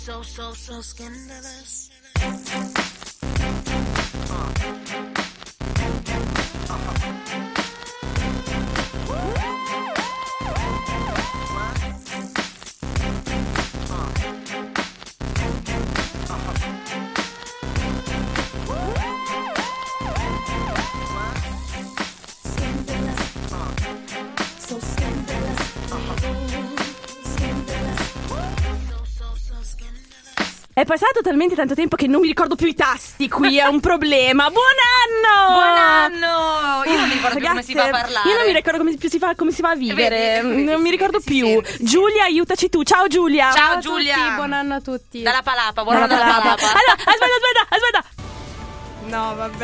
So scandalous. È passato talmente tanto tempo che non mi ricordo più i tasti. Qui è un problema. Buon anno! Buon anno! Io non mi ricordo più come si fa a parlare. Io non mi ricordo come si va a vivere. Vedi, non mi ricordo più. sente. Giulia, aiutaci tu. Ciao Giulia. Ciao Giulia. Tutti, buon anno a tutti. Dalla Palapa, buon anno dalla Palapa. Allora, aspetta. No, vabbè.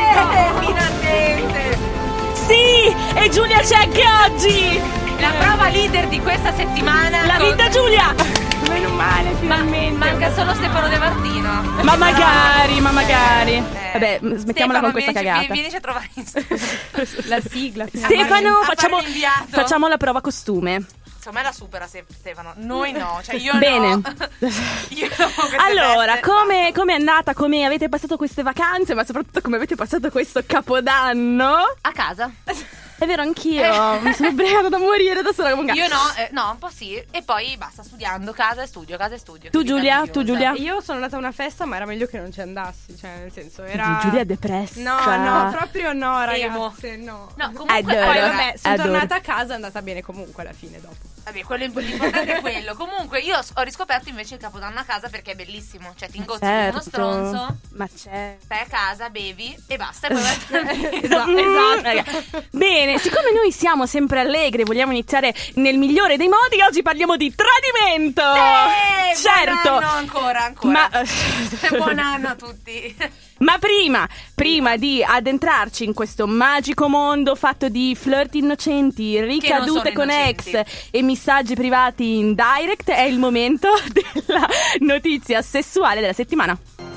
Finalmente! Sì! E Giulia c'è anche oggi! La prova leader di questa settimana. La vita Giulia! Meno male, finalmente. Manca solo Stefano De Martino. Ma magari. Vabbè, smettiamola con questa Stefano, cagata. vienici a trovare in studio. La sigla. Stefano, rinviato. facciamo la prova costume. Secondo me la supera Stefano. Noi no. Cioè io Bene. no. Io no, queste Allora, feste. come è andata? Come avete passato queste vacanze? Ma soprattutto come avete passato questo capodanno? A casa? È vero, anch'io mi sono ubriacata da morire da sola come un gatto. Io no, un po' sì. E poi basta, studiando, casa e studio. Tu Giulia? Io sono andata a una festa, ma era meglio che non ci andassi. Cioè, nel senso, era. Giulia è depressa. No, proprio no, Emo. ragazze. No. No, comunque Adoro. Poi vabbè, sono Adoro. tornata a casa, è andata bene comunque alla fine dopo. Vabbè, quello l'importante è quello. Comunque io ho riscoperto invece il Capodanno a casa perché è bellissimo. Cioè ti ingozzi come uno stronzo, Ma c'è. stai a casa, bevi e basta. E poi vai a dormire. Esatto. Raga. Bene, siccome noi siamo sempre allegri, vogliamo iniziare nel migliore dei modi, oggi parliamo di tradimento. Certo. Buon anno ancora. Ma Buon anno a tutti. Ma prima di addentrarci in questo magico mondo fatto di flirt innocenti, ricadute sono con innocenti. ex e messaggi privati in direct, è il momento della notizia sessuale della settimana.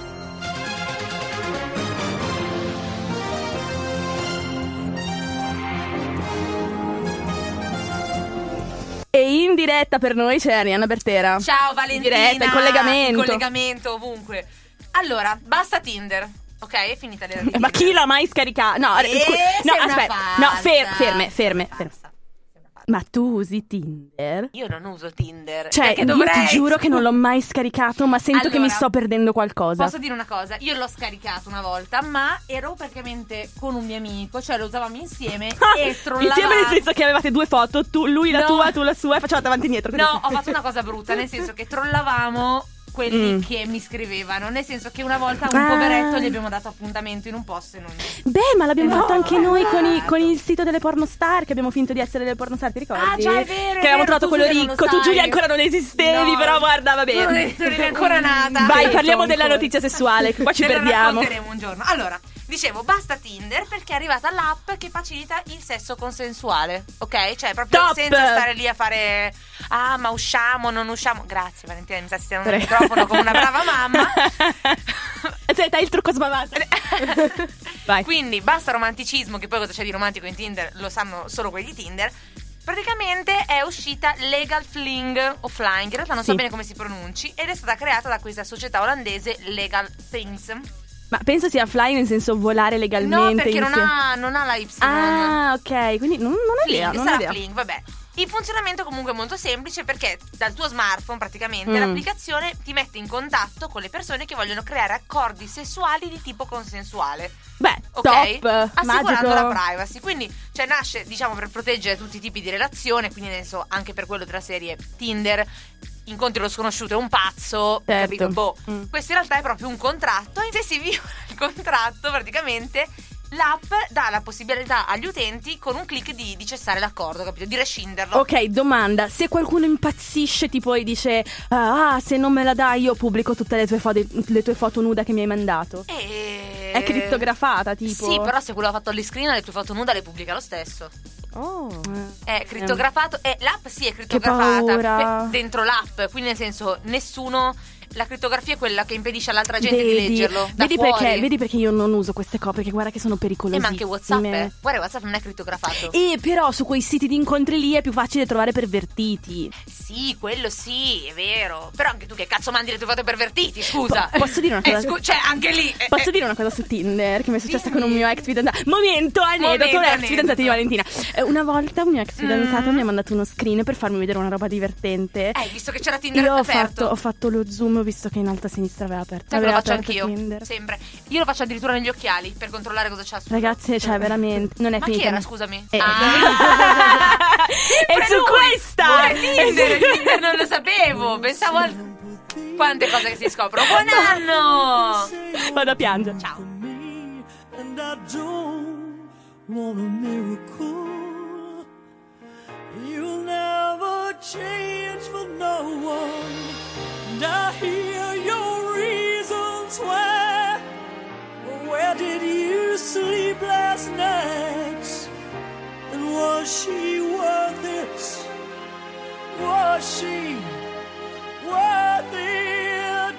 E in diretta per noi c'è Arianna Bertera. Ciao Valentina. In diretta, in collegamento ovunque. Allora, basta Tinder. Ok, è finita l'era di Tinder. Ma chi l'ha mai scaricato? No, sei una aspetta. falsa. No, ferme. Falsa. Ma tu usi Tinder? Io non uso Tinder. Cioè, perché io dovrei. ti giuro che non l'ho mai scaricato, ma sento che mi Allora, sto perdendo qualcosa. Posso dire una cosa? Io l'ho scaricato una volta, ma ero praticamente con un mio amico, cioè lo usavamo insieme e trollavamo. Insieme nel senso che avevate due foto, lui la No. tua, tu la sua, e facevate avanti e indietro. così. No, ho fatto una cosa brutta, nel senso che trollavamo quelli che mi scrivevano, nel senso che una volta a un poveretto gli abbiamo dato appuntamento in un posto e non. Beh, ma l'abbiamo fatto anche noi con esatto. il sito delle pornostar, che abbiamo finto di essere delle pornostar, ti ricordi? Ah, già, è vero, Che avevamo trovato tu quello Giulia non ricco, lo tu sai. Giulia ancora non esistevi, No. però guarda, va bene. Non eri ancora nata. Vai, Io parliamo so della ancora. notizia sessuale, che qua ci Ce lo perdiamo. racconteremo un giorno. Allora, dicevo, basta Tinder perché è arrivata l'app che facilita il sesso consensuale, ok? Cioè proprio Top! senza stare lì a fare ma usciamo, non usciamo. Grazie Valentina, mi sta assistendo al Prego. microfono come una brava mamma. Aspetta, il trucco sbavato. Vai. Quindi basta romanticismo, che poi cosa c'è di romantico in Tinder lo sanno solo quelli di Tinder. Praticamente è uscita Legal Fling o Flying, in realtà non so Sì. bene come si pronunci, ed è stata creata da questa società olandese Legal Things. Ma penso sia fly nel senso volare legalmente. No, perché insieme. non ha la Y. Ah, ok, quindi non ho idea. Fling, Non ho sarà idea. Fling, vabbè. Il funzionamento comunque è molto semplice perché dal tuo smartphone praticamente l'applicazione ti mette in contatto con le persone che vogliono creare accordi sessuali di tipo consensuale. Beh, Ok? top, Assicurando magico. la privacy. Quindi cioè, nasce diciamo per proteggere tutti i tipi di relazione. Quindi nel senso anche per quello della serie Tinder incontri lo sconosciuto è un pazzo, Certo. capito? Boh. Mm. Questo in realtà è proprio un contratto. E se si viola il contratto praticamente l'app dà la possibilità agli utenti con un click di cessare l'accordo, capito? Di rescinderlo. Ok, domanda, se qualcuno impazzisce tipo e dice se non me la dai io pubblico tutte le tue foto nuda che mi hai mandato. È crittografata tipo. Sì, però se quello ha fatto l'e-screen le tue foto nuda le pubblica lo stesso. Oh. È crittografato. L'app sì è crittografata paura. dentro l'app. Quindi nel senso nessuno La crittografia è quella che impedisce all'altra gente di leggerlo. Vedi perché io non uso queste cose, perché guarda che sono pericolosissime. Ma anche WhatsApp, guarda, WhatsApp non è crittografato. Però su quei siti di incontri lì è più facile trovare pervertiti. Sì, quello sì, è vero. Però anche tu che cazzo mandi le tue foto pervertiti, scusa. Posso dire una cosa? Cioè, anche lì. Posso dire una cosa su Tinder che mi è successa con un mio ex fidanzato? Aneddoto, l'ex fidanzato di Valentina. Una volta un mio ex fidanzato mi ha mandato uno screen per farmi vedere una roba divertente. Visto che c'era Tinder io aperto. Ho fatto lo zoom, ho visto che in alto a sinistra aveva aperto. Sempre lo faccio aperto anch'io, Tinder. sempre. Io lo faccio addirittura negli occhiali per controllare cosa c'ha su. Ragazze, cioè veramente non è Ma finita. chi era, scusami? E su lui, questa Tinder non lo sapevo. Pensavo quante cose che si scoprono. Buon anno! Vado a piangere. Ciao. And I don't want a miracle. You'll never change for no one. And I hear your reasons why. Where did you sleep last night? And was she worth it? Was she worth it?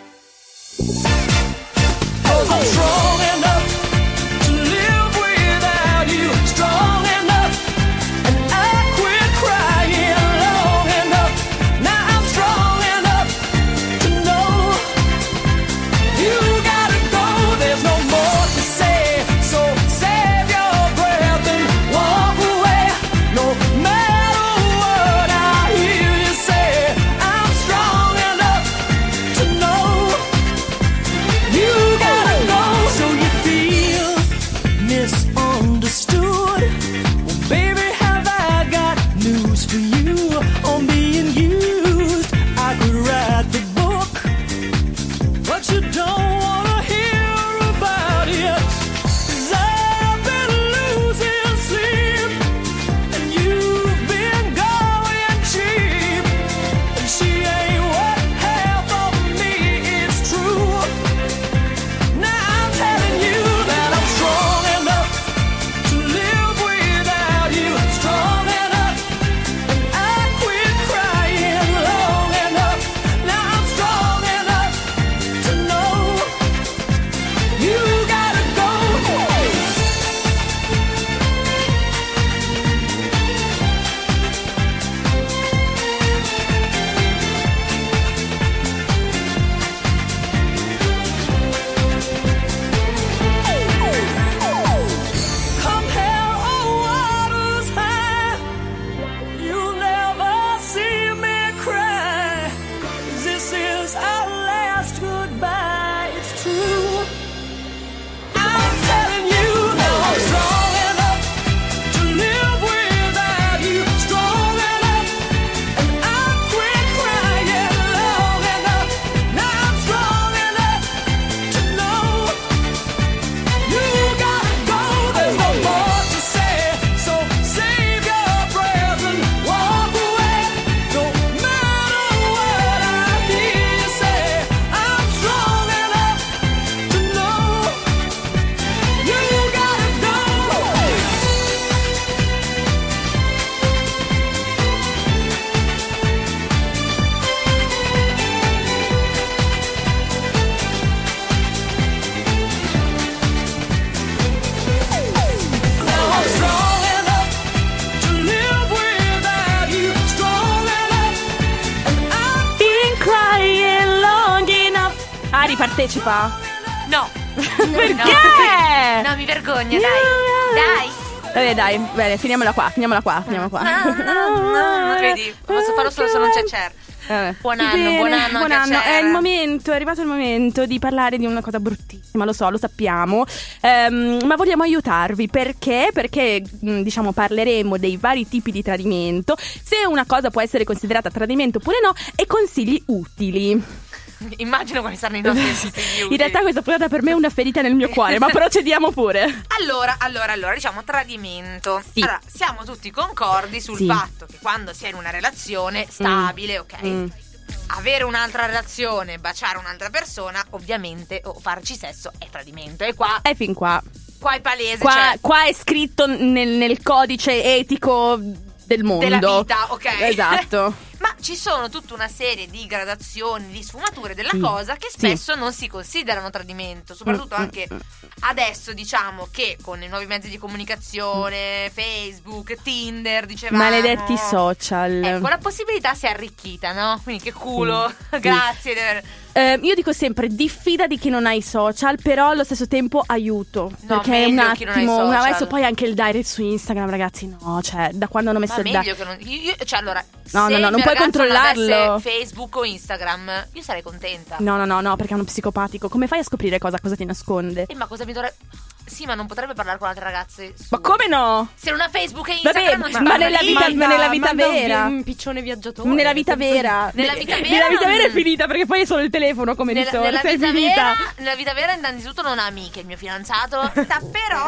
'Cause I'm strong enough to live without you. Strong enough, and I quit crying long enough. Now I'm strong enough to know you gotta go. There's no more to say, so save your breath and walk away. No matter what I hear you say, I'm strong enough to know you gotta go. So you feel misunderstood? Well, baby, have I got news for you? On being used, I could write the book, but you don't wanna hear about it. 'Cause I've been losing sleep, and you've been going cheap, and she ain't what half of me is true. Now I'm telling you that I'm strong enough to live without you. Strong enough, and I quit crying long enough. Now I'm strong enough to know you gotta go. Come hell or waters high, you'll never see me cry. This is our last goodbye, it's true. I'm telling you now I'm strong enough to live without you. Strong enough, and I quit crying long enough. Now I'm strong enough to know you gotta go. There's no more to say, so save your breath and walk away. No matter what I hear you say, I'm strong enough to know you gotta go. Now I'm strong enough to live without you. Strong enough, and I'm Been crying long enough. Ari partecipa. No. Perché? No, mi vergogno, dai. Dai, bene, finiamola qua. Vedi, posso farlo solo se non c'è Cher. Buon anno anche a Cher. È arrivato il momento di parlare di una cosa bruttissima, lo so, lo sappiamo, ma vogliamo aiutarvi perché diciamo parleremo dei vari tipi di tradimento, se una cosa può essere considerata tradimento oppure no, e consigli utili. Immagino quali saranno i nostri consigli utili. In realtà questa puntata per me è una ferita nel mio cuore, ma procediamo pure. Allora, diciamo tradimento. Sì. Allora, siamo tutti concordi sul Sì. fatto che quando si è in una relazione stabile, ok? Avere un'altra relazione, baciare un'altra persona, ovviamente, o farci sesso è tradimento. E qua E fin qua. è palese. Qua è scritto nel codice etico del mondo. Della vita, ok. Esatto. Ma ci sono tutta una serie di gradazioni, di sfumature della Sì. cosa che Sì. spesso non si considerano tradimento, soprattutto anche adesso, diciamo che con i nuovi mezzi di comunicazione, Facebook, Tinder, dicevamo. Maledetti social. Ecco, la possibilità si è arricchita, no? Quindi che culo, grazie di aver... Io dico sempre diffida di chi non ha i social, però allo stesso tempo aiuto. No, perché è un meglio chi non ha i attimo, social. adesso poi anche il direct su Instagram, ragazzi, no, cioè da quando hanno messo Ma il direct. meglio che non... cioè allora, No, se no, no, non il mio puoi ragazzo non controllarlo. avesse Facebook o Instagram, io sarei contenta. No, perché è uno psicopatico. Come fai a scoprire cosa ti nasconde? Ma cosa mi dovrebbe... Sì, ma non potrebbe parlare con altre ragazze su... Ma come no? Se non ha Facebook e Vabbè, Instagram non ci ma parla nella lì. vita- ma nella vita vera. Un piccione viaggiatore. Nella vita vera. Nella vita vera Nella vita non- vera è finita perché poi è solo il telefono come Nella risorsa. È vita finita. vera, nella vita vera innanzitutto non ha amiche il mio fidanzato. Però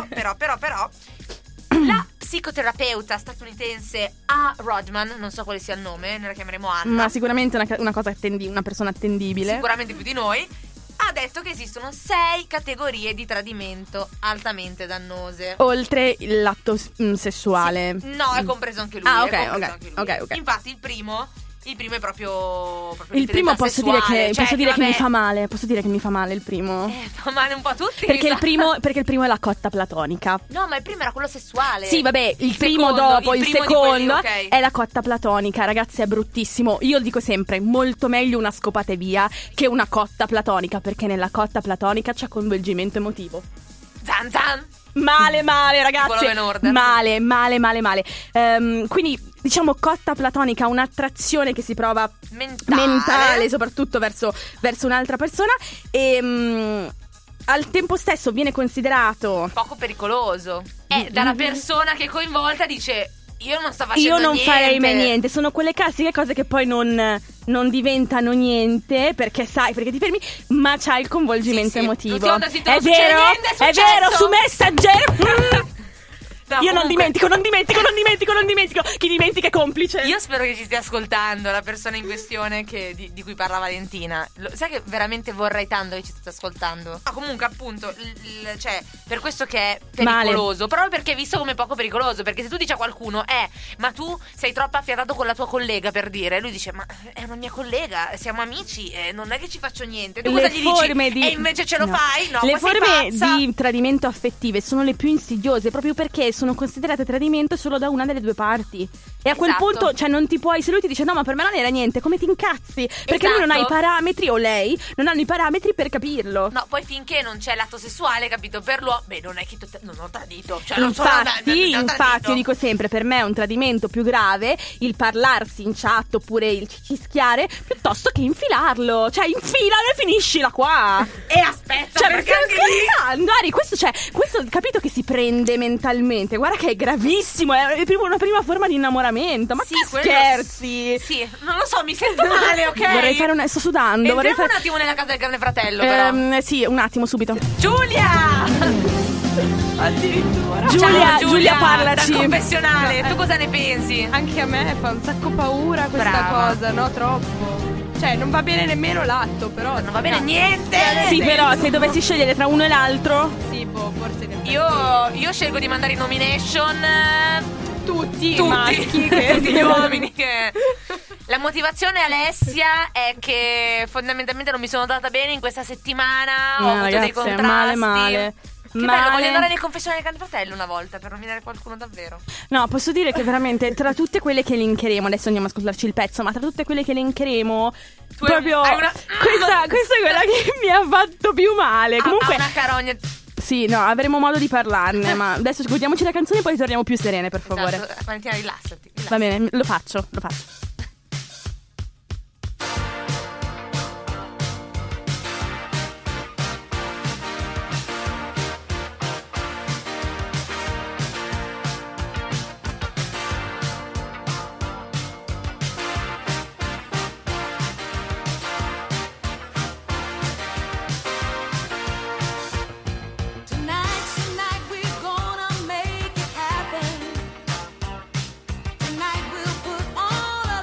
la psicoterapeuta statunitense A. Rodman, non so quale sia il nome, noi la chiameremo Anna, Ma sicuramente una cosa una persona attendibile. sicuramente più di noi, ha detto che esistono 6 categorie di tradimento altamente dannose. Oltre l'atto sessuale. No, è compreso anche lui. Ah, è ok, compreso ok, anche lui. ok. Infatti il primo è proprio Il primo posso dire che vabbè, mi fa male. Posso dire che mi fa male il primo. fa male un po' a tutti. Perché mi sa. il primo è la cotta platonica. No, ma il primo era quello sessuale. Sì, vabbè, il primo secondo, dopo, il primo di secondo quelli, ok. è la cotta platonica, ragazzi, è bruttissimo. Io dico sempre, molto meglio una scopate via che una cotta platonica, perché nella cotta platonica c'è coinvolgimento emotivo. Zan zan. Male, ragazzi. Tipo Law and Order. Male. Quindi, diciamo, cotta platonica, un'attrazione che si prova mentale soprattutto verso un'altra persona e al tempo stesso viene considerato Poco pericoloso. È dalla persona che è coinvolta dice io non sto facendo io non niente. farei mai niente. Sono quelle classiche cose che poi non diventano niente perché sai, perché ti fermi, ma c'hai il coinvolgimento Sì, sì. emotivo. Non ti È succede vero, niente, è è vero, successo. su Messenger. No, Io non comunque, dimentico. Chi dimentica è complice. io spero che ci stia ascoltando la persona in questione di cui parla Valentina. Sai che veramente vorrei tanto che ci stia ascoltando. Ma comunque appunto cioè per questo che è pericoloso, proprio perché è visto come poco pericoloso. Perché se tu dici a qualcuno ma tu sei troppo affiatato con la tua collega, per dire, lui dice ma è una mia collega, siamo amici, non è che ci faccio niente. Tu cosa gli dici? E invece ce lo fai? No, le ma sei forme pazza. di tradimento affettive sono le più insidiose proprio perché sono considerate tradimento solo da una delle due parti. E a quel Esatto. punto, cioè, non ti puoi. Se lui ti dice no, ma per me non era niente, come ti incazzi? Perché lui non ha i Esatto. parametri, o lei non hanno i parametri per capirlo. No, poi finché non c'è l'atto sessuale, capito? Per l'uomo, non è che non ho tradito. Cioè, non sono Infatti, non ho tradito. io dico sempre, per me è un tradimento più grave il parlarsi in chat oppure il cischiare piuttosto che infilarlo. Cioè, infilalo e finiscila qua. E aspetta, Cioè, perché stiamo anche lì... scherzando? Ari, questo capito che si prende mentalmente. Guarda che è gravissimo. È una prima forma di innamoramento. Ma Sì, che quello- scherzi? Sì, non lo so, mi sento male, ok? Vorrei fare sto sudando. Entriamo un attimo nella casa del grande fratello, però. Sì, un attimo, subito. Giulia! Addirittura. Ciao, Giulia, parlaci. Dal confessionale, tu cosa ne pensi? Anche a me fa un sacco paura questa Brava. cosa, no? Troppo. Cioè, non va bene nemmeno l'atto, però. Non va bene niente! Sì, però se dovessi scegliere tra uno e l'altro. Sì, forse in effetti. Io scelgo di mandare in nomination tutti i tutti, maschi che tutti gli uomini che... La motivazione, Alessia, è che fondamentalmente non mi sono data bene in questa settimana. Ho avuto dei contrasti. male. Che bello, voglio andare nel confessionale del Grande Fratello una volta per nominare qualcuno davvero. No, posso dire che veramente tra tutte quelle che linkeremo, adesso andiamo a ascoltarci il pezzo, ma tra tutte quelle che linkeremo, Tu proprio hai una... questa è quella che mi ha fatto più male. Comunque, ha una carogna. sì, no, avremo modo di parlarne, ma adesso ascoltiamoci la canzone e poi torniamo più serene, per favore. Esatto. Valentina, rilassati. Va bene, lo faccio. Tonight we're gonna make it happen. Tonight we'll put all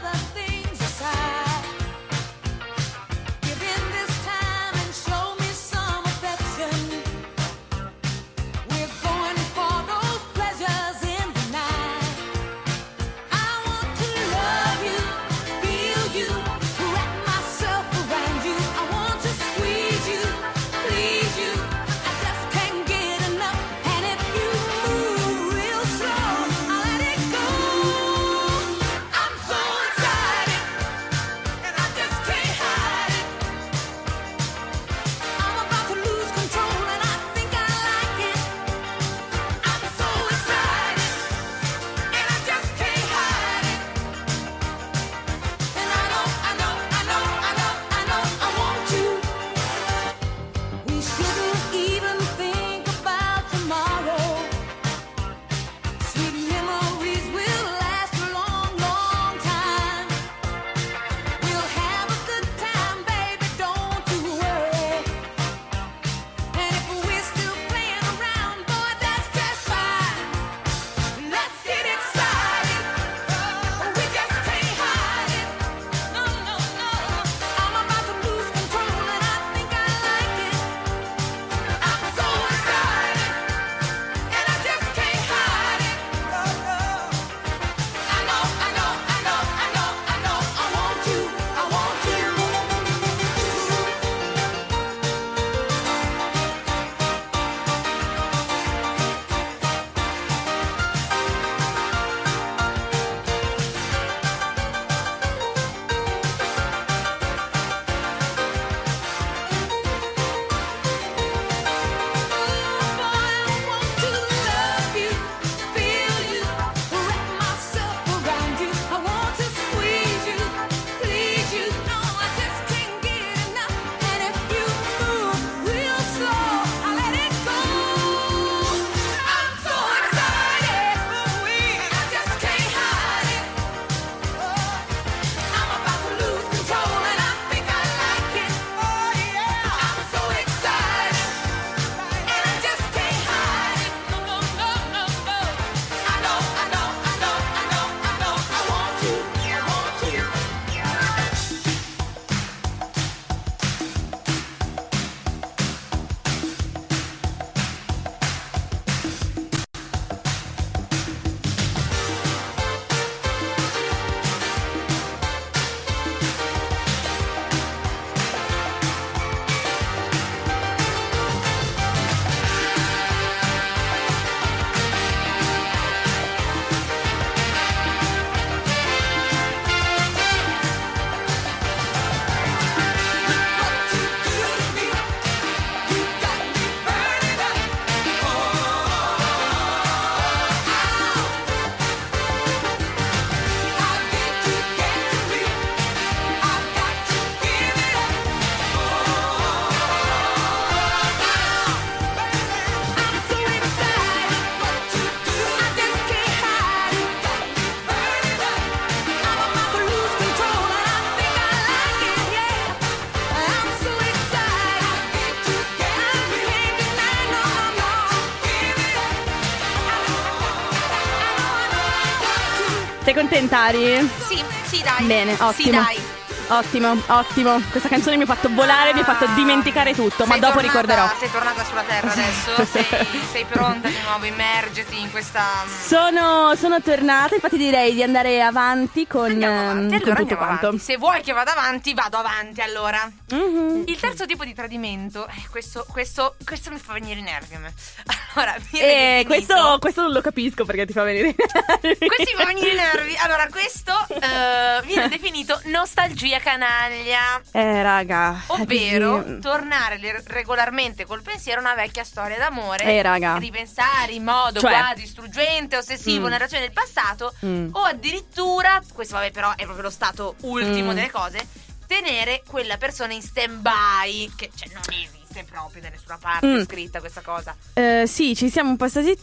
Sei contenta, Ari? Sì, dai. Bene, ottimo. Sì, dai. Ottimo. Questa canzone mi ha fatto volare, mi ha fatto dimenticare tutto, ma dopo ricorderò. Sei tornata sulla terra adesso? sei pronta di nuovo? Immergerti in questa... Sono tornata, infatti direi di andare avanti con tutto quanto. Avanti. Se vuoi che vada avanti, vado avanti allora. Mm-hmm. Il terzo tipo di tradimento, questo mi fa venire i nervi a me. Allora, viene definito... questo non lo capisco perché ti fa venire i nervi. Questo mi fa venire i nervi. Allora, questo viene definito nostalgia canaglia. Raga. Ovvero tornare regolarmente col pensiero a una vecchia storia d'amore. Raga. Ripensare in modo quasi struggente, ossessivo, narrazione del passato. O addirittura, questo vabbè però è proprio lo stato ultimo delle cose, tenere quella persona in stand-by, che non esiste proprio da nessuna parte scritta questa cosa. Sì, ci siamo passati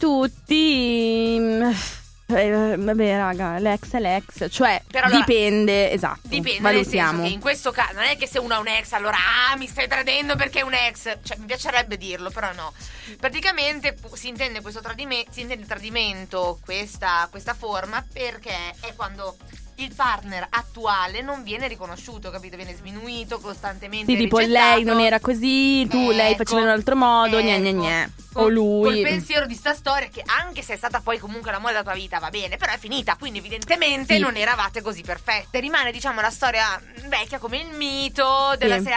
tutti. Vabbè raga, l'ex è l'ex, cioè però allora, dipende, esatto. Dipende, valutiamo. Nel senso che in questo caso non è che se uno ha un ex allora mi stai tradendo perché è un ex, cioè mi piacerebbe dirlo, però no. Praticamente si intende questo tradimento, questa forma, perché è quando il partner attuale non viene riconosciuto, capito? Viene sminuito costantemente. Sì, tipo lei non era così, lei faceva in un altro modo, o lui. Col pensiero di sta storia che anche se è stata poi comunque l'amore della tua vita va bene, però è finita, quindi evidentemente non eravate così perfette. Rimane diciamo la storia vecchia come il mito della sì.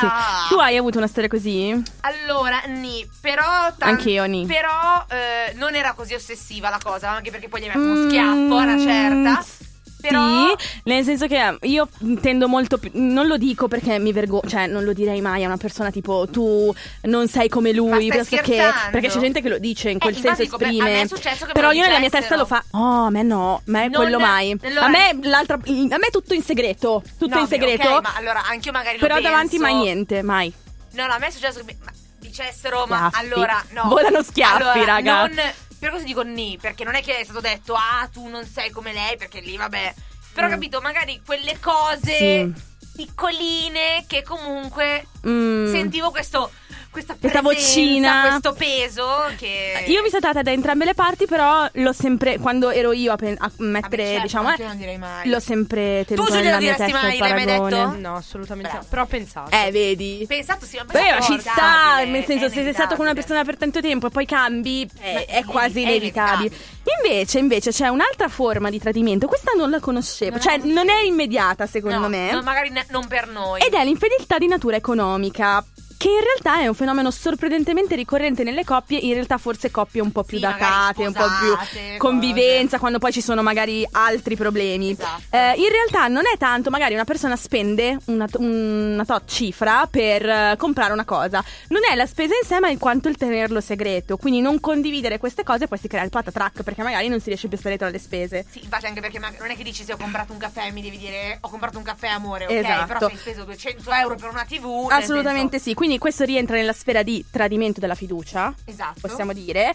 Tu hai avuto una storia così? Allora, però anch'io però non era così ossessiva la cosa, anche perché poi gli aveva uno schiaffo una certa. Però... Sì, nel senso che io tendo molto più, non lo dico perché mi vergogno, cioè non lo direi mai a una persona tipo tu non sei come lui, perché c'è gente che lo dice in quel senso, dico, esprime. a me è successo che però io nella mia testa lo fa. Oh, a me no, a me quello mai. Allora, a me tutto in segreto, in segreto. Okay, ma allora anche io magari però lo penso. davanti mai niente, mai. No, a me è successo che dicessero schiaffi. Ma allora no. Volano schiaffi, allora, raga. Per questo dico perché non è che è stato detto tu non sei come lei, perché lì vabbè. Però capito, magari quelle cose piccoline che comunque sentivo questa presenza, vocina, questo peso che... Io mi sono stata da entrambe le parti, però l'ho sempre, quando ero io a mettere, certo, diciamo, non direi mai. l'ho sempre tenuto tu nella mia testa mai, il paragone. L'hai mai detto? No, assolutamente no. Però ho pensato. Vedi? Pensato sì, ma beh, ci sta, nel senso, se sei stato con una persona per tanto tempo e poi cambi, è quasi inevitabile. Invece c'è un'altra forma di tradimento, questa non la conoscevo, non è immediata secondo me. No, magari non per noi. Ed è l'infedeltà di natura economica, che in realtà è un fenomeno sorprendentemente ricorrente nelle coppie, in realtà forse coppie un po' più datate, sposate, un po' più convivenza, quando poi ci sono magari altri problemi. Esatto. In realtà non è tanto, magari una persona spende una tot cifra per comprare una cosa, non è la spesa in sé ma in quanto il tenerlo segreto, quindi non condividere queste cose, poi si crea il patatrack perché magari non si riesce più a stare tra le spese. Sì, infatti anche perché non è che dici se ho comprato un caffè mi devi dire ho comprato un caffè amore, ok? Esatto. Però se hai speso 200 euro per una TV, assolutamente sì, quindi questo rientra nella sfera di tradimento della fiducia, esatto, possiamo dire,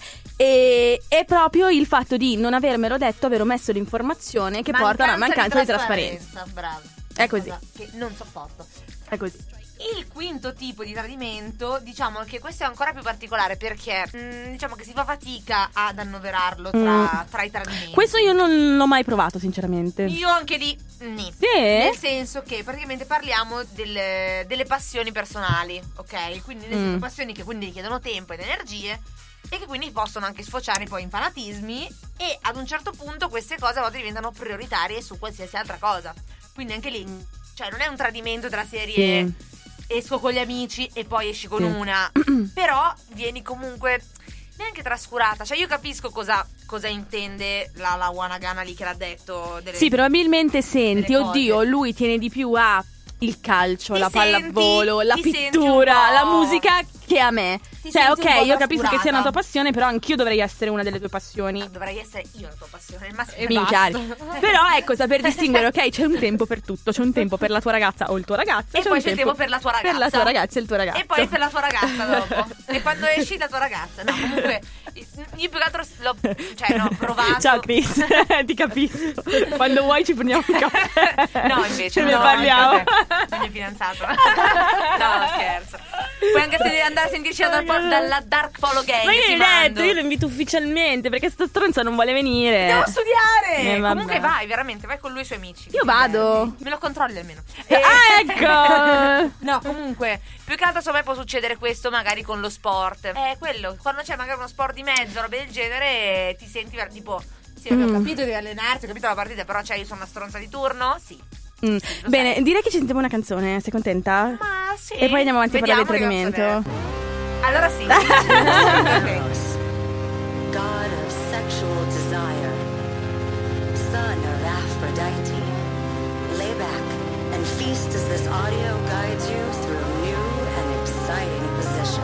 e è proprio il fatto di non avermelo detto, aver omesso l'informazione che porta a una mancanza di trasparenza. Bravo. È così. Che non sopporto. È così. Il quinto tipo di tradimento, diciamo che questo è ancora più particolare perché diciamo che si fa fatica ad annoverarlo tra i tradimenti. Questo io non l'ho mai provato sinceramente. Io anche lì nel senso che praticamente parliamo delle passioni personali, ok? Quindi nel senso passioni che quindi richiedono tempo ed energie e che quindi possono anche sfociare poi in fanatismi, e ad un certo punto queste cose a volte diventano prioritarie su qualsiasi altra cosa. Quindi anche lì, cioè non è un tradimento della serie esco con gli amici e poi esci con una, però vieni comunque neanche trascurata. Cioè io capisco cosa intende la Wanagana lì che l'ha detto sì, probabilmente senti, oddio, lui tiene di più a il calcio, la pallavolo, la pittura, la musica che a me. Cioè, ok, io capisco che sia una tua passione, però anch'io dovrei essere una delle tue passioni. Dovrei essere io la tua passione, ma però ecco, saper distinguere, ok, c'è un tempo per tutto, c'è un tempo per la tua ragazza o il tuo ragazzo, e poi c'è il tempo per la tua ragazza. Per la tua ragazza e il tuo ragazzo. E poi per la tua ragazza dopo. E quando esci la tua ragazza. No, comunque io più che altro l'ho provato. Ciao Chris, ti capisco. Quando vuoi ci prendiamo un caffè. No, invece ne parliamo. Il mio fidanzato. No, scherzo. Puoi anche andare andare a sentirci dalla Dark Polo Gang. Ma io ti l'ho mando. detto, io lo invito ufficialmente perché sta stronza non vuole venire. Devo studiare. Vabbè. Comunque vai, veramente, vai con lui e i suoi amici. Io vado. Me lo controlli almeno. Ecco. No, comunque, più che altro secondo me può succedere questo magari con lo sport. Quello, quando c'è magari uno sport di mezzo, roba del genere, ti senti tipo, sì, ho capito, devi allenarti, ho capito la partita, però io sono una stronza di turno, sì. Bene, direi che ci sentiamo una canzone, sei contenta? Ma sì. E poi andiamo avanti a parlare del Vediamo che tradimento. Allora sì. Ok. God of sexual desire, son of Aphrodite, lay back and feast as this audio guides you through new and exciting positions.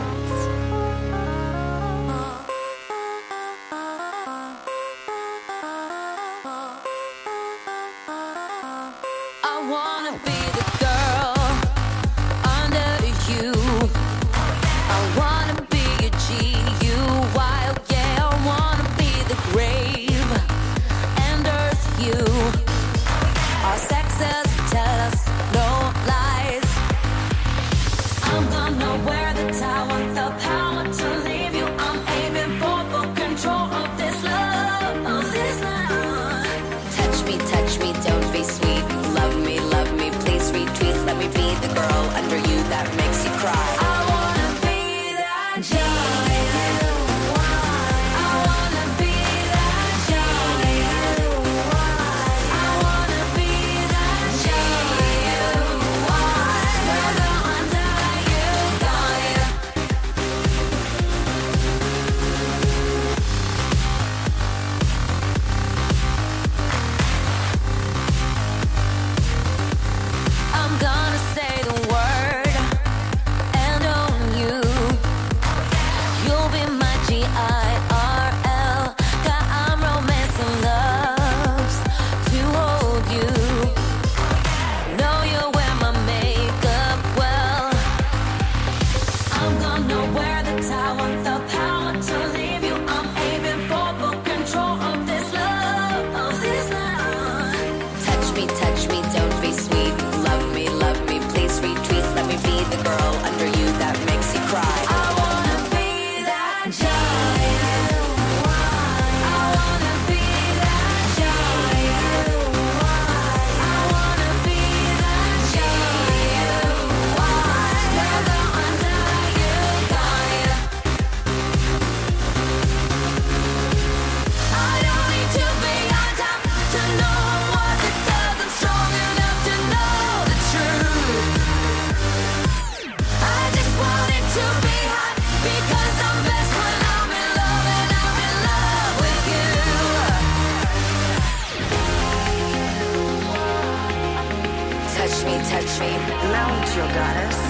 I wanna be the girl under you. I wanna be a G-U-Y, yeah. I wanna be the grave and earth you. Our sexes tell us no lies. I'm gonna wear the tower, the power to leave you. I'm aiming for full control of this love, of this love. Touch me, don't be sweet. Love me, please retweet. Let me be the girl under you that makes you cry. I wanna be that giant. I wanna be that giant. I wanna be that giant. Whether under you, I'm gonna say the word and own you. You'll be my G-I-R-L. God, I'm romancing loves to hold you. Know you wear my makeup well. I'm gonna wear the tower, the power to leave you. I'm aiming for full control of this love, of this love. Touch me, don't be sweet. Love me, please retweet. Let me be the girl under you that makes you cry. I wanna be that giant. I wanna be that giant. I wanna be that giant. Whether under you, I don't need to be on top to know what it does. I'm strong enough to know the truth. I just want it to be hot because I'm best when I'm in love and I'm in love with you. Touch me, mount your goddess.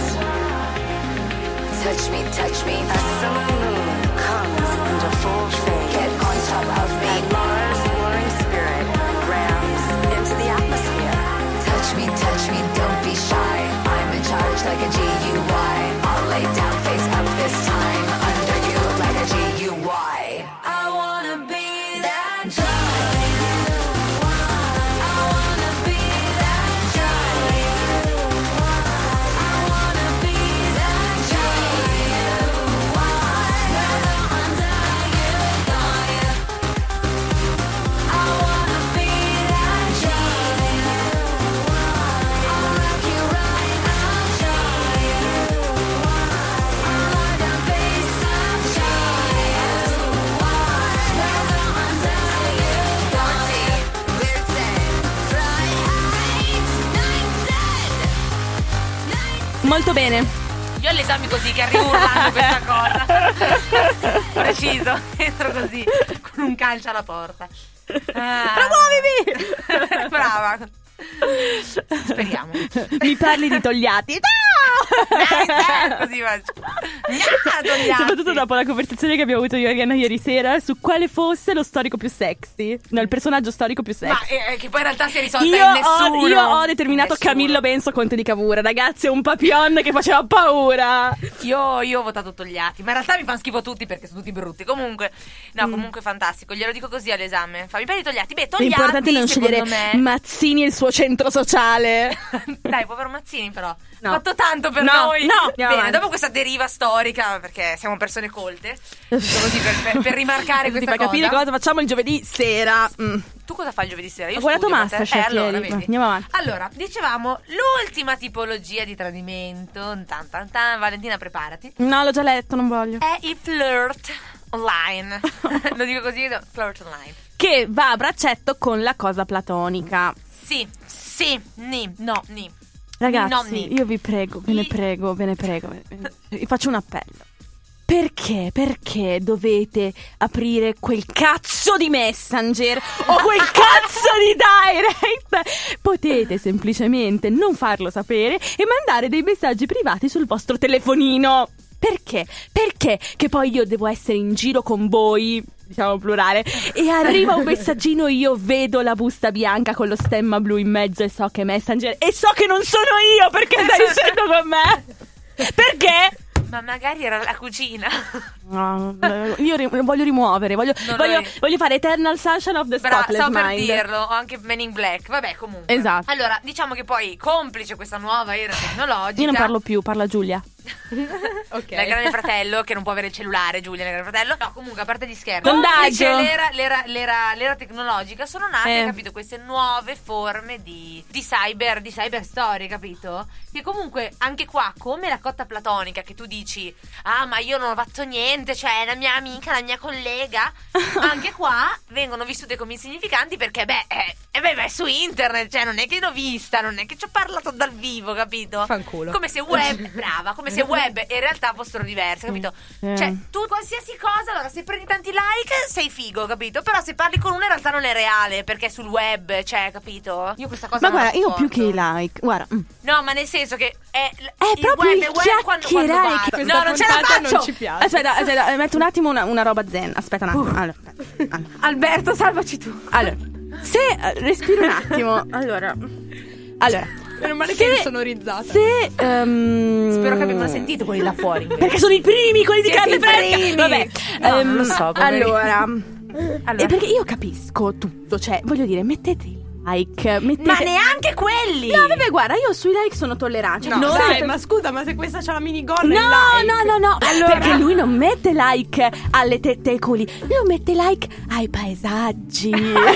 Touch me, a summer moon comes into full shade. Get on top of me, and Mars, warring spirit, rams into the atmosphere. Touch me, don't be shy. I'm in charge like a G-U-Y. I'll lay down face up this time, under you like a G-U-Y. I wanna be that giant. I wanna be that giant. I wanna be that giant. Whether under you, I wanna be that giant. I'll rock you right, I'll giant. I'm like a base of giant. Whether under you, fly high, night. Molto bene. Io ho gli esami così che arrivo urlando questa cosa. Preciso, entro così con un calcio alla porta. Promuovimi! Brava. Speriamo. Mi parli di Togliatti. No! Così faccio. Togliatti. Soprattutto dopo la conversazione che abbiamo avuto io e Anna ieri sera su quale fosse lo storico più sexy. No, il personaggio storico più sexy. Ma che poi in realtà si è risolta in nessuno. Io ho determinato Nessuno. Camillo Benso Conte di Cavour. Ragazzi, è un papillon che faceva paura. Io ho votato Togliatti, ma in realtà mi fanno schifo tutti perché sono tutti brutti. Comunque, no, comunque fantastico. Glielo dico così all'esame. Fammi per i Togliatti. Beh, Togliatti, L'importante è non secondo scegliere me... Mazzini e il suo centro sociale. Dai, povero Mazzini però. No. Fatto tanto tanto per No, noi. no, andiamo Bene, avanti. dopo questa deriva storica, perché siamo persone colte, così per rimarcare Ti questa fai capire cosa facciamo il giovedì sera. Tu cosa fai il giovedì sera? Io Ho guardato studio, per te. Masterchef Allora, ieri. vedi. Andiamo avanti. Allora, dicevamo l'ultima tipologia di tradimento. Valentina, preparati. No, l'ho già letto, non voglio. È il flirt online. Lo dico così, no, flirt online. Che va a braccetto con la cosa platonica. Sì, ni. Ragazzi, No, ni. io vi prego, ve ne prego. Vi faccio un appello. Perché dovete aprire quel cazzo di Messenger o quel cazzo di Direct? Potete semplicemente non farlo sapere e mandare dei messaggi privati sul vostro telefonino. Perché? Perché che poi io devo essere in giro con voi, diciamo plurale, e arriva un messaggino, io vedo la busta bianca con lo stemma blu in mezzo e so che è Messenger e so che non sono io perché stai uscendo con me. Perché? Ma magari era la cucina. No, io voglio rimuovere, voglio fare Eternal Sunshine of the Spotless Stavo per Mind. dirlo, o anche Men in Black. Vabbè, comunque. Esatto. Allora, diciamo che poi, complice questa nuova era tecnologica. Io non parlo più, parla Giulia. Ok. Nel Grande Fratello, che non può avere il cellulare, Giulia nel Grande Fratello. No, comunque, a parte di scherzi. Sondaggio. Complice l'era tecnologica, sono nate, capito, queste nuove forme di cyber story, capito? Che comunque, anche qua, come la cotta platonica, che tu dici, ah, ma io non ho fatto niente, cioè, è la mia amica, la mia collega. Anche qua vengono vissute come insignificanti perché, è su internet, cioè, non è che l'ho vista, non è che ci ho parlato dal vivo, capito? Fanculo. Come se web, brava, come se web e realtà fossero diverse, capito? Cioè, tu qualsiasi cosa, allora, se prendi tanti like sei figo, capito? Però se parli con uno in realtà non è reale, perché è sul web, cioè, capito? Io questa cosa Ma non la guarda, io più sopporto. che i like, guarda. No, ma nel senso che è proprio il quando chiacchierare guarda. che No, non ce la puntata faccio. non ci piace. Aspetta, metto un attimo una roba zen. Aspetta un attimo. Allora. Alberto, salvaci tu. Allora, se respiro un attimo. Allora. Meno male che eri sonorizzata. Se Spero che abbiano sentito quelli là fuori. perché sono i primi, quelli di Siete carne i fresca. primi. Vabbè, No, non lo so, poveri. allora. Perché io capisco tutto, cioè, voglio dire, mettete like, mettete... Ma neanche quelli. No, vabbè, guarda, io sui like sono tollerante. No, Cioè, dai, ma scusa, ma se questa c'ha la minigonna No, e like. no. Allora... Perché lui non mette like alle tette e ai culi, lui mette like ai paesaggi,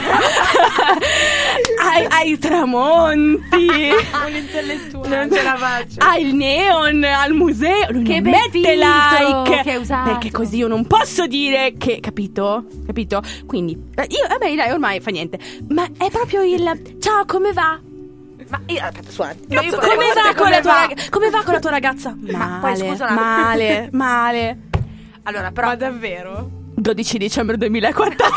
ai tramonti, Un intellettuale. Non ce la faccio. al neon, al museo. Lui Che non bel mette filtro like che hai usato. perché così io non posso dire che, capito? Quindi io, vabbè, dai, ormai fa niente. Ma è proprio il ciao, come va? Ma io, aspetta, suona. Cazzo, come va con la tua ragazza? Ma poi, scusa, male. Allora, però Ma davvero? 12 dicembre 2014.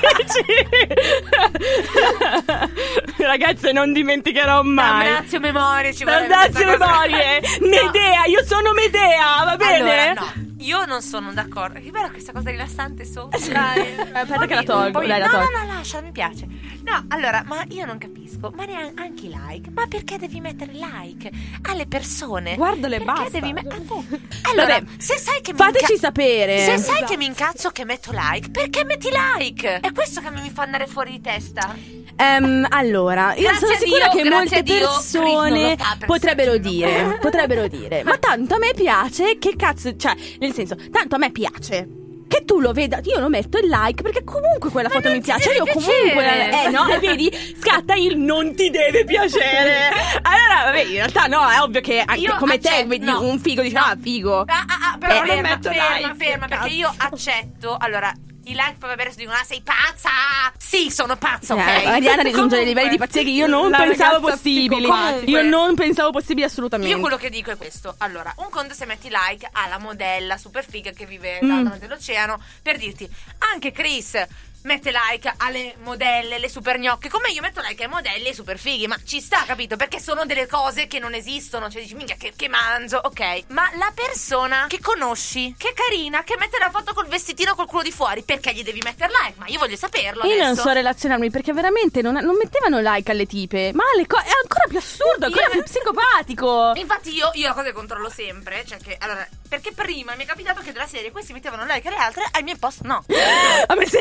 Ragazze, non dimenticherò mai. Damnazio memoria ci vuole Damnazio questa cosa. memorie. No. Medea, io sono Medea, va bene? Allora, no, io non sono d'accordo. Che bella questa cosa rilassante sotto. Aspetta che la tolgo, dai, la tolgo. No, lascia, mi piace. No, allora, ma io non capisco. Ma neanche anche i like. Ma perché devi mettere like alle persone? Guardale, perché basta. devi allora, Vabbè, se sai che fateci sapere. Se sai che mi incazzo che metto like, perché metti like? È questo che mi fa andare fuori di testa. Allora, io Grazie sono a sicura Dio, che grazie molte a Dio, Chris non persone lo fa per potrebbero dire, ma tanto a me piace, che cazzo, cioè, nel senso, tanto a me piace. Che tu lo veda, io lo metto il like perché comunque quella foto mi piace. Io comunque, piacere. no, e vedi, scatta il non ti deve piacere. Allora, vabbè, in realtà no, è ovvio che anche Io come te accetto- vedi no. un figo, dici, figo. Però non metto like, ferma, perché cazzo. io accetto. Allora, i like poi vabbè adesso dicono, ah, sei pazza. Sì, sono pazza, ok. Ariana raggiunge dei livelli di pazzia che io non La pensavo ragazza possibili. psicopatica. Io non pensavo possibili assolutamente. Io quello che dico è questo. Allora, un conto se metti like alla modella super figa che vive davanti all'oceano, per dirti, anche Chris mette like alle modelle, le super gnocche, come io metto like ai modelli e ai super fighi, ma ci sta, capito? Perché sono delle cose che non esistono, cioè dici, minchia, che manzo, ok. Ma la persona che conosci, che è carina, che mette la foto col vestitino col culo di fuori, perché gli devi mettere like? Ma io voglio saperlo Io adesso. non so relazionarmi perché veramente non mettevano like alle tipe. Ma è ancora più assurdo, ancora più psicopatico. Infatti io la cosa che controllo sempre, cioè che, allora, perché prima mi è capitato che della serie questi mettevano like alle altre, ai miei post no. A me sempre.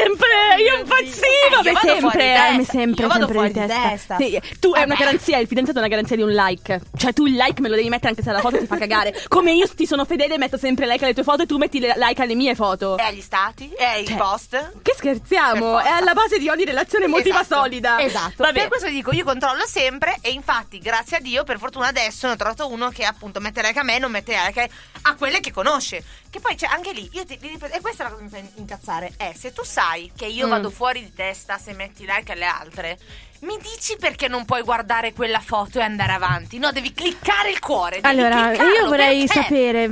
io impazzivo. Io vado fuori di testa. Io vado sempre fuori di di testa. testa. Sì, tu è una garanzia, il fidanzato è una garanzia di un like. Cioè tu il like me lo devi mettere anche se la foto ti fa cagare. Come io ti sono fedele e metto sempre like alle tue foto e tu metti like alle mie foto. E agli stati, e ai post. Che scherziamo, Per è forza. alla base di ogni relazione emotiva Esatto, solida. Esatto. Vabbè. Per questo dico, io controllo sempre. E infatti, grazie a Dio, per fortuna adesso ne ho trovato uno che appunto mette like a me, non mette like a quelle che conosce. Che poi c'è anche lì, io ti ripeto, e questa è la cosa che mi fa incazzare, è se tu sai che io vado fuori di testa se metti like alle altre, mi dici perché non puoi guardare quella foto e andare avanti? No, devi cliccare il cuore. Allora, io vorrei sapere,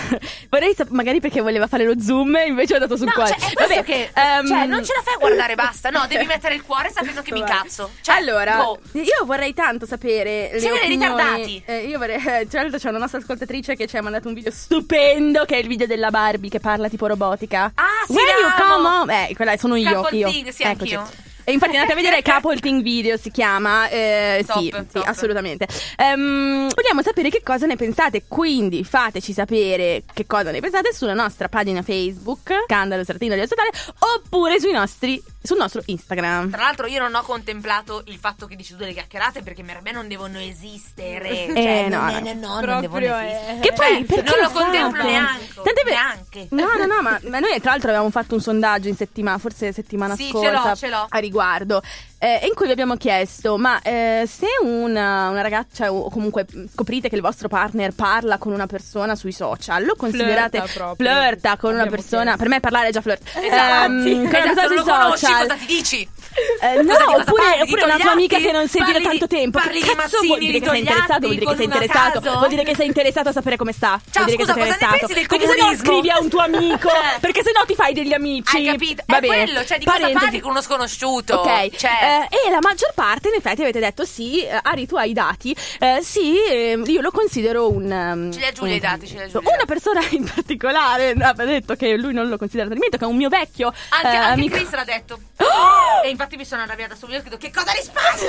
magari perché voleva fare lo zoom e invece ho dato sul cuore. Cioè, è questo che cioè, non ce la fai a guardare, basta. No, devi mettere il cuore sapendo che mi incazzo. Cioè, allora, boh. io vorrei tanto sapere le Siete opinioni. ritardati. Io vorrei, tra l'altro c'è una nostra ascoltatrice che ci ha mandato un video stupendo, che è il video della Barbie che parla tipo robotica. Ah, sì, Where you l'amo. come on? Quella sono io. Couple Thing, sì, Eccoci. anch'io. E infatti andate a vedere Couple Thing Video si chiama. Sì, top. assolutamente. Vogliamo sapere che cosa ne pensate, quindi fateci sapere che cosa ne pensate sulla nostra pagina Facebook Scandalo_Statale oppure sul nostro Instagram. Tra l'altro io non ho contemplato il fatto che dici tu delle chiacchierate, perché per me non devono esistere. Cioè, no, non devono esistere. Che poi perché non lo fate? contemplo neanche. Tant'è No, ma noi tra l'altro avevamo fatto un sondaggio in settimana Sì, scorsa ce l'ho. a riguardo, in cui vi abbiamo chiesto: ma se una ragazza o comunque scoprite che il vostro partner parla con una persona sui social, lo considerate flirta con una persona? Per me parlare è già flirt. Esatto, Con una persona non sui lo conosci, social. cosa ti dici? No, Cosa oppure parli? Di una tua amica togliatti? che non senti da Parli tanto di- tempo. parli Che di cazzo Mazzini, vuol dire che sei interessato? Vuol dire che sei con una interessato. caso? Vuol dire che sei interessato a sapere come sta. Ciao, Vuol dire scusa, che sei cosa ne interessato. pensi del Perché se no comunismo? scrivi a un tuo amico. Perché se no ti fai degli amici. Hai capito? Va È bene. quello, cioè di cosa parli con uno sconosciuto? Ok, Cioè, e la maggior parte in effetti avete detto sì. Ari, tu hai i dati. Sì, io lo considero un... Ce li ha Giulia i dati, ce li ha Giulia. Una persona in particolare aveva detto che lui non lo considera tradimento, che è un mio vecchio anche amico. Chris l'ha detto. E infatti mi sono arrabbiata subito. Ho detto, che cosa rispondi?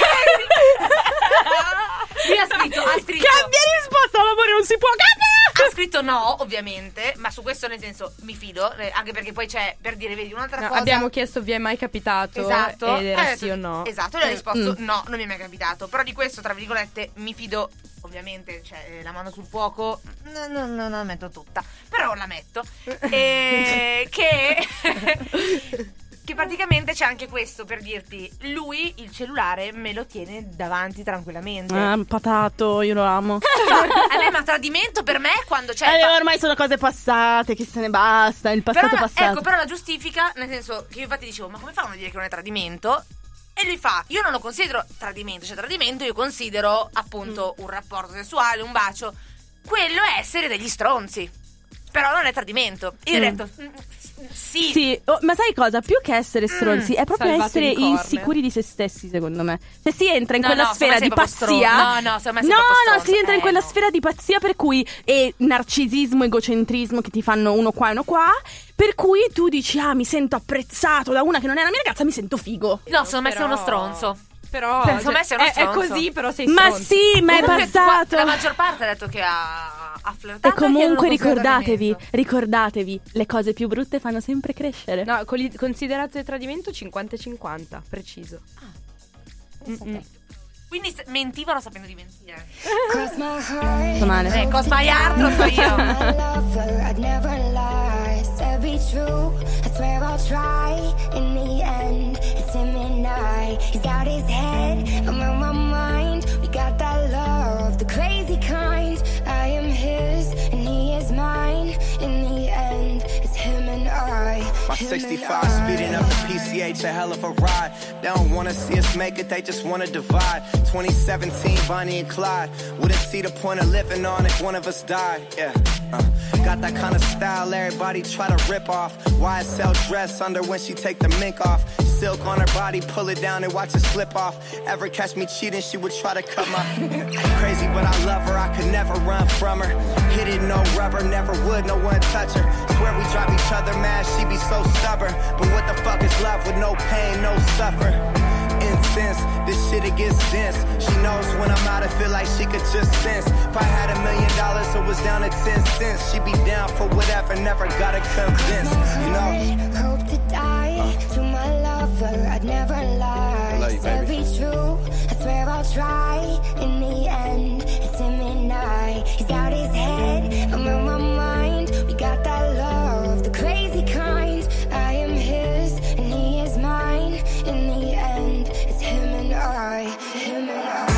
Lui ha scritto Cambia risposta, l'amore non si può cambiare. Ha scritto no, ovviamente, ma su questo nel senso mi fido, anche perché poi c'è, per dire, vedi, un'altra cosa. Abbiamo chiesto vi è mai capitato? Esatto. Ed era sì o no. Esatto, lui ha risposto no, non mi è mai capitato. Però di questo, tra virgolette, mi fido. Ovviamente, cioè, la mano sul fuoco non la metto tutta, però la metto. Che praticamente c'è anche questo, per dirti, lui il cellulare me lo tiene davanti tranquillamente. Patato, io lo amo. Ma tradimento per me è quando c'è Ormai sono cose passate, che se ne basta, il passato passato. Ecco, però la giustifica, nel senso che io infatti dicevo, ma come fanno a dire che non è tradimento? E lui fa, io non lo considero tradimento, cioè tradimento io considero appunto un rapporto sessuale, un bacio. Quello è essere degli stronzi, però non è tradimento. Io ho detto sì. Ma sai cosa? Più che essere stronzi è proprio Salvato essere in corner. insicuri di se stessi, secondo me. Se si entra in No, quella no, sfera di secondo me sei proprio pazzia. No, secondo me sei proprio stronzo. Si entra in quella No. sfera di pazzia per cui è narcisismo, egocentrismo che ti fanno uno qua e uno qua. Per cui tu dici, mi sento apprezzato da una che non è la mia ragazza, mi sento figo. No, secondo me sei uno stronzo. Però Secondo me sei uno è stronzo. così, però sei Ma stronzo. sì, ma è Comunque, passato. La maggior parte ha detto che ha flirtato. E comunque che non lo considera ricordatevi, le cose più brutte fanno sempre crescere. No, considerato tradimento 50-50, preciso. tradimento. Quindi mentivano sapendo di mentire. Cross my heart. Sto male. Cos my heart lo so io. My lover, I'd never lie. Said be true, I swear I'll try. In the end, it's him and I. He's out his head, I'm on my mind. We got that love, the crazy kind. I am his, and he is mine. In the end, it's him and I. My 65 speeding up the PCH, a hell of a ride. They don't wanna see us make it, they just wanna divide. 2017, Bonnie and Clyde. Wouldn't see the point of living on if one of us died. Yeah, got that kind of style everybody try to rip off. YSL dress under when she take the mink off. Silk on her body, pull it down and watch it slip off. Ever catch me cheating, she would try to cut my crazy, but I love her, I could never run from her. Hit it, no rubber, never would, no one touch her. Swear we drive each other mad, she be so stubborn. But what the fuck is love with no pain, no suffer? Incense, this shit it gets dense. She knows when I'm out, I feel like she could just sense. If I had $1 million, it was down to 10 cents. She'd be down for whatever, never gotta convince, you know. Hope to die to my never lie. Love you, Said baby. be true, I swear I'll try. In the end, it's him and I. He's out his head, I'm on my mind. We got that love, the crazy kind. I am his and he is mine. In the end, it's him and I. Him and I.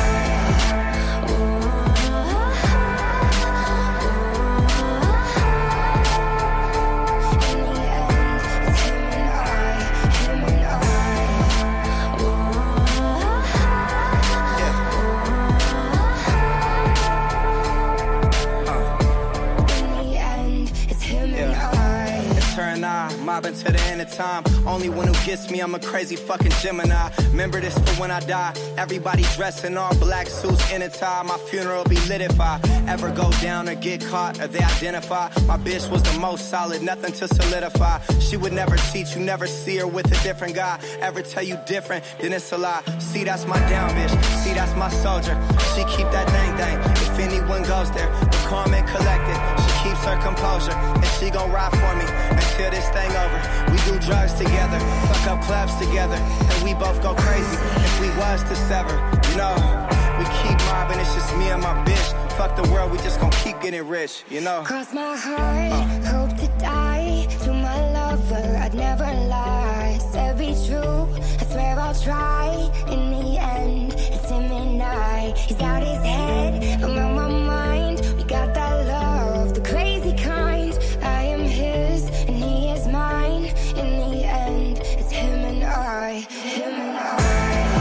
Mobbing to the end of time. Only one who gets me, I'm a crazy fucking Gemini. Remember this for when I die. Everybody dressed in all black suits in a tie. My funeral be lit if I ever go down or get caught or they identify. My bitch was the most solid, nothing to solidify. She would never cheat, you never see her with a different guy. Ever tell you different, then it's a lie. See, that's my down bitch, see, that's my soldier. She keep that thing. If anyone goes there, the calm and collected. She keeps her composure, and she gon' ride for me until this thing over. We do drugs together, fuck up clubs together, and we both go crazy if we was to sever. You know, we keep mobbing, it's just me and my bitch. Fuck the world, we just gon' keep getting rich, you know. Cross my heart, hope to die. To my lover, I'd never lie. Said be true, I swear I'll try. In the end, it's him and I. He's out his head, I'm on my mind. We got that love, the crazy kind. I am his and he is mine. In the end, it's him and I. Him and I.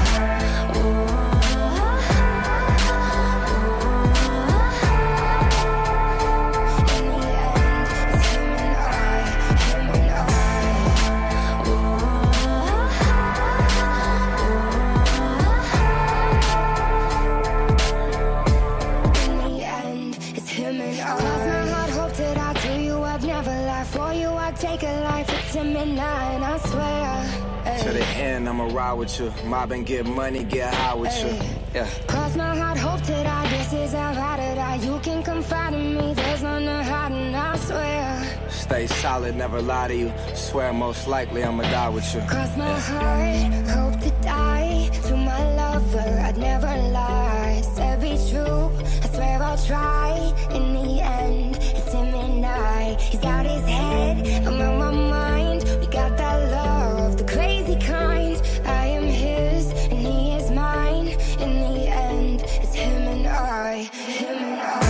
Take a life, it's him and I swear. To the end, I'ma ride with you. Mob and get money, get high with you. Yeah. Cross my heart, hope to die. This is how I die. You can confide in me. There's none hiding, I swear. Stay solid, never lie to you. Swear most likely I'ma die with you. Cross my heart, hope to die. To my lover, I'd never lie. Said be true, I swear I'll try. In the end, it's him and I. He's out his head, I'm on my mind. We got that love, the crazy kind. I am his and he is mine. In the end, it's him and I. Him and I.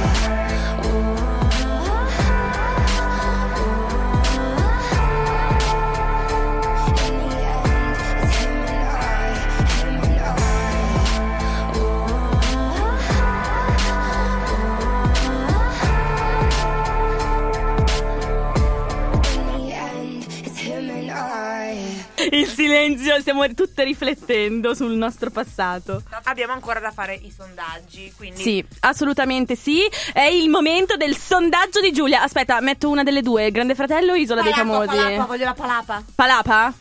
Il silenzio, stiamo tutte riflettendo sul nostro passato. Abbiamo ancora da fare i sondaggi, quindi Sì, assolutamente sì. È il momento del sondaggio di Giulia. Aspetta, metto una delle due, Grande Fratello o Isola dei Famosi? Palapa, voglio la palapa. Palapa?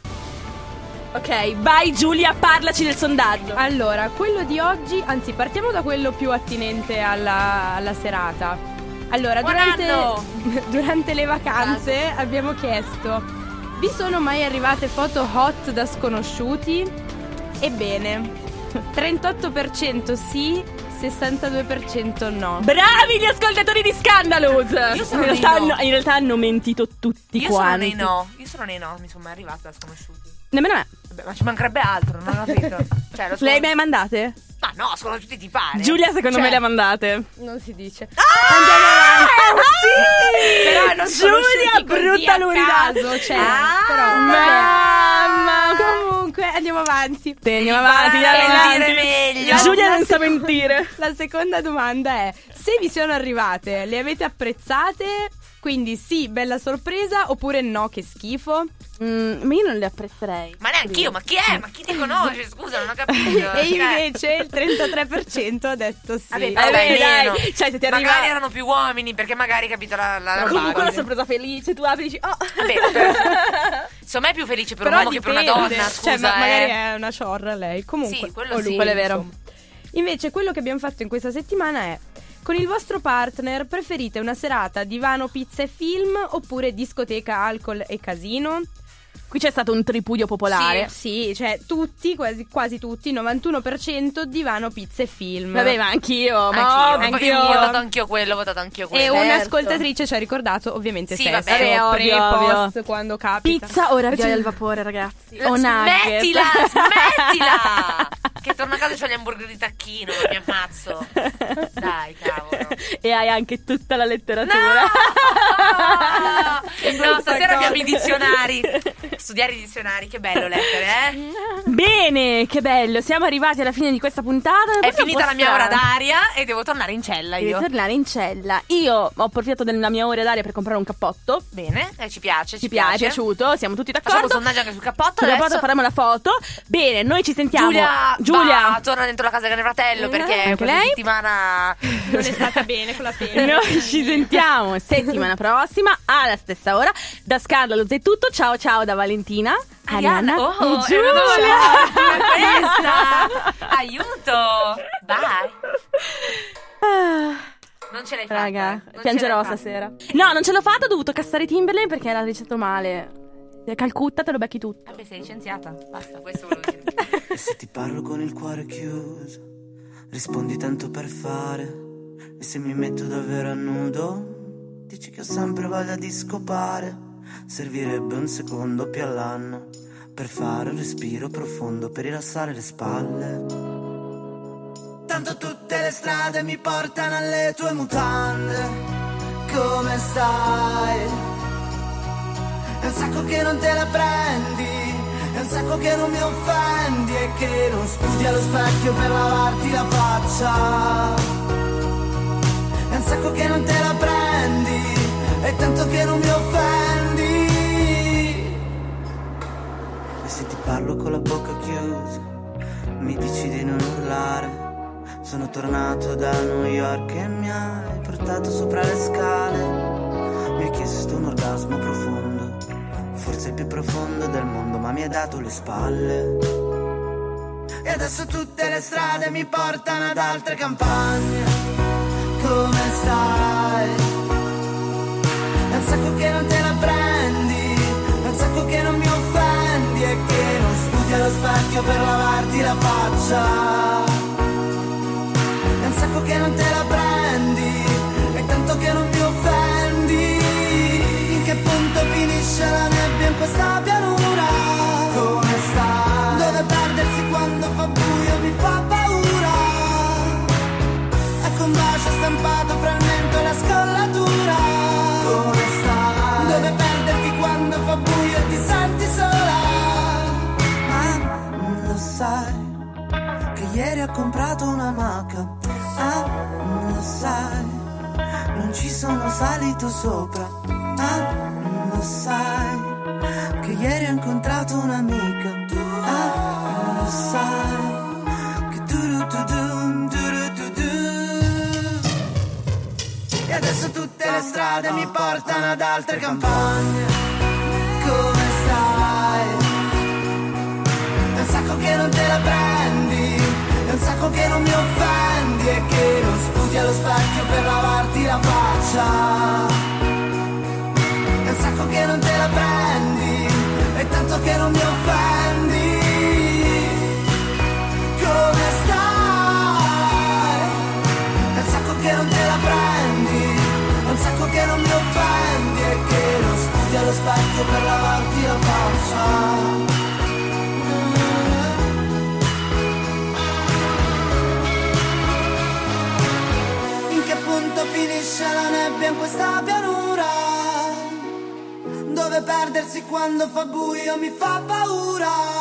Ok, vai Giulia, parlaci del sondaggio. Allora, quello di oggi, anzi partiamo da quello più attinente alla serata. Allora, Buon anno! durante le vacanze abbiamo chiesto: vi sono mai arrivate foto hot da sconosciuti? Ebbene, 38% sì, 62% no. Bravi gli ascoltatori di Scandalous! Io sono in realtà hanno mentito tutti Io sono quanti. nei no, mi sono mai arrivata da sconosciuti. Nemmeno me. Vabbè, ma ci mancherebbe altro, non ho capito. Cioè, lo Le hai mai mandate? Ma no, sconosciuti ti pare. Giulia secondo me le ha mandate. Non si dice. Andiamo avanti. Sì! Però non Giulia, sconosciuti così brutta a luridata. caso, cioè, però Mamma. comunque andiamo avanti. Andiamo avanti, Imparare andiamo a dire avanti. meglio. Giulia non sa mentire. La seconda domanda è: se vi sono arrivate, le avete apprezzate? Quindi sì, bella sorpresa, oppure no, che schifo? Ma io non le apprezzerei. Ma neanche io, ma chi è? Ma chi ti conosce? Scusa, non ho capito. E invece il 33% ha detto sì. Vabbè, Dai, meno. cioè se ti Magari arriva erano più uomini, perché magari capito la comunque base. una sorpresa felice, tu apri e dici oh. Vabbè, secondo me è più felice per un Però uomo che per una dipende. donna, scusa. Cioè, magari è una ciorra lei. Comunque, Sì, quello o sì. lui, Quello è vero. insomma. Invece quello che abbiamo fatto in questa settimana è: con il vostro partner preferite una serata divano, pizza e film, oppure discoteca, alcol e casino? Qui c'è stato un tripudio popolare. Sì, cioè tutti, quasi tutti, 91% divano, pizza e film. Vabbè, ma anch'io. Ho votato anch'io quello. E un'ascoltatrice ci ha ricordato, ovviamente, Sì, sesso, vabbè, pre-post, quando capita. Pizza o ravioli al vapore, ragazzi? O nugget. Smettila! Che torno a casa e c'ho gli hamburger di tacchino, mi ammazzo. Dai, cavolo. E hai anche tutta la letteratura. No, stasera abbiamo i dizionari. Studiare i dizionari, che bello leggere, Bene, che bello. Siamo arrivati alla fine di questa puntata. È finita la mia ora d'aria e devo tornare in cella io. Devi tornare in cella. Io ho approfittato della mia ora d'aria per comprare un cappotto. Bene, ci piace, Ci piace, è piaciuto, siamo tutti d'accordo. Facciamo un sondaggio anche sul cappotto. Sul Adesso cappotto faremo la foto. Bene, noi ci sentiamo. Giulia, torna dentro la casa del Grande Fratello perché anche questa lei settimana Non è stata bene con la pena. Noi ci sentiamo settimana prossima alla stessa ora. Da Scandalous è tutto. Ciao ciao da Valentina, Arianna Oh, e è Giulia. questa. Aiuto. Bye. Non ce l'hai fatta. Raga, Non ce piangerò l'hai fatta. stasera. No, non ce l'ho fatta, ho dovuto cassare Timberlake perché l'ha recitato male. Calcutta, te lo becchi tutto. Vabbè, sei licenziata. Basta, questo volevo dire. E se ti parlo con il cuore chiuso, rispondi tanto per fare. E se mi metto davvero a nudo, dici che ho sempre voglia di scopare. Servirebbe un secondo più all'anno per fare un respiro profondo, per rilassare le spalle. Tanto tutte le strade mi portano alle tue mutande. Come stai? È un sacco che non te la prendi, è un sacco che non mi offendi e che non sputi allo specchio per lavarti la faccia. È un sacco che non te la prendi, è tanto che non mi offendi. E se ti parlo con la bocca chiusa, mi dici di non urlare. Sono tornato da New York e mi hai portato sopra le scale. Mi hai chiesto un orgasmo profondo, forse il più profondo del mondo, ma mi hai dato le spalle. E adesso tutte le strade mi portano ad altre campagne. Come stai? È un sacco che non te la prendi, è un sacco che non mi offendi e che non sputi allo specchio per lavarti la faccia. È un sacco che non te la prendi, è tanto che non mi offendi. In che punto finisce la nebbia in questa pianura? Come sta? Dove perdersi quando fa buio mi fa paura. Ecco un bacio stampato fra il mento e la scollatura. Come sta? Dove perderti quando fa buio e ti senti sola? Lo sai che ieri ho comprato una maca. Lo sai, non ci sono salito sopra. Lo sai che ieri ho incontrato un'amica. Lo sai che e adesso tutte le strade mi portano ad altre campagne. Come stai? È un sacco che non te la prendi, è un sacco che non mi offendi e che non sputi allo specchio per lavarti la faccia. È un sacco che non te la prendi, è tanto che non mi offendi. Come stai? È un sacco che non te la prendi, è un sacco che non mi offendi e che non sputi allo specchio per lavarti la faccia. Finisce la nebbia in questa pianura, dove perdersi quando fa buio mi fa paura.